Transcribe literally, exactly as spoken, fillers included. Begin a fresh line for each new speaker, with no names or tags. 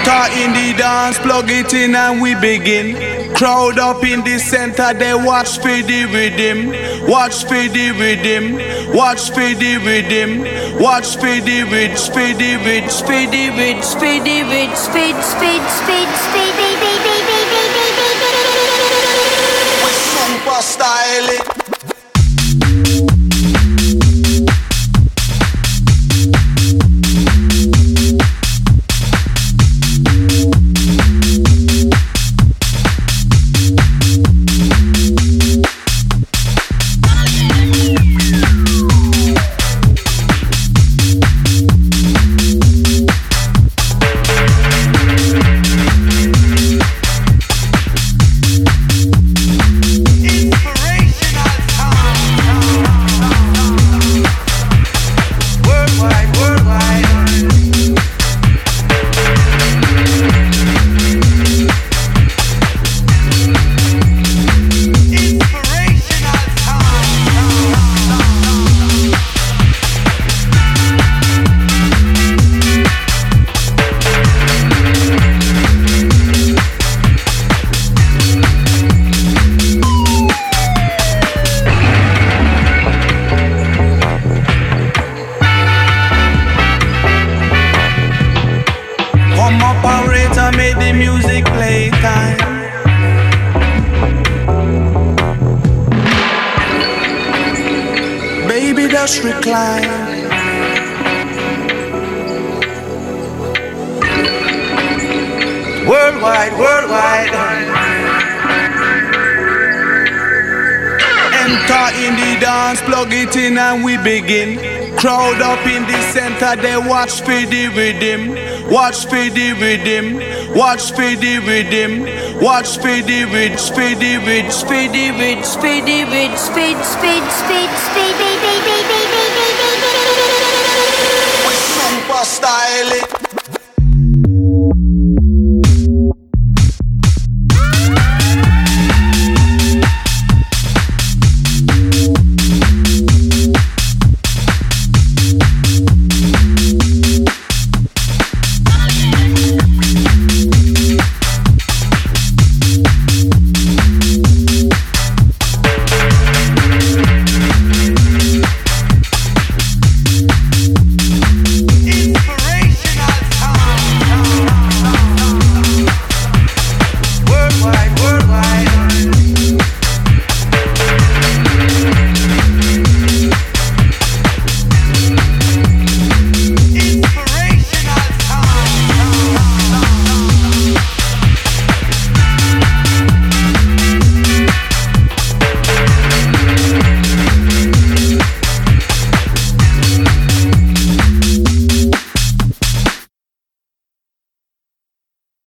Enter in the dance, plug it in and we begin. Crowd up in the center, they watch for the rhythm. Watch for the rhythm. Watch for the rhythm. Watch for the rich, for the rich, for the rich, for the rich, speed, speed, speed, speed, speed, speed, speed, speed. We're super styling. Operator, made the music play time. Baby, just recline. Worldwide, worldwide. Enter in the dance, plug it in and we begin. Crowd up in the center, they watch for the rhythm. Watch for the rhythm. Watch for the rhythm. Watch for the rich, for the rich, for the rich, for the rich, speed, speed, speed, speed, speed, speed, speed, speed, speed, speed. We're super styling.